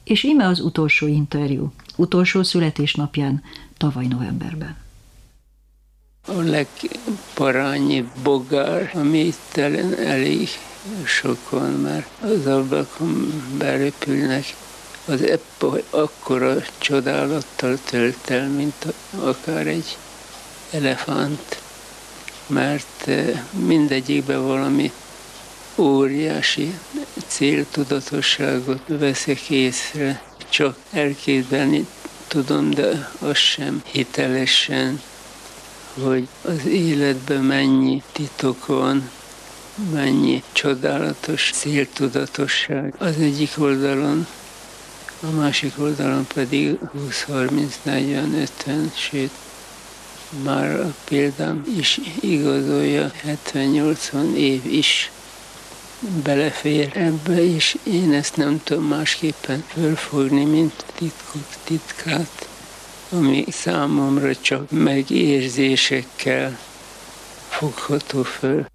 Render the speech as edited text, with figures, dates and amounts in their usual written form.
És íme az utolsó interjú, utolsó születésnapján, tavaly novemberben. A legparányibb bogár, ami itt elég sokan már az ablakon berepülnek, az épp akkora csodálattal tölt el, mint akár egy elefánt, mert mindegyikben valami óriási céltudatosságot veszek észre. Csak elképzelni tudom, de az sem hitelesen, hogy az életben mennyi titok van, mennyi csodálatos céltudatosság az egyik oldalon, a másik oldalon pedig 20-30-40-50, sőt, már a példám is igazolja, 70-80 év is belefér ebbe, és én ezt nem tudom másképpen fölfogni, mint titkát, ami számomra csak megérzésekkel fogható föl.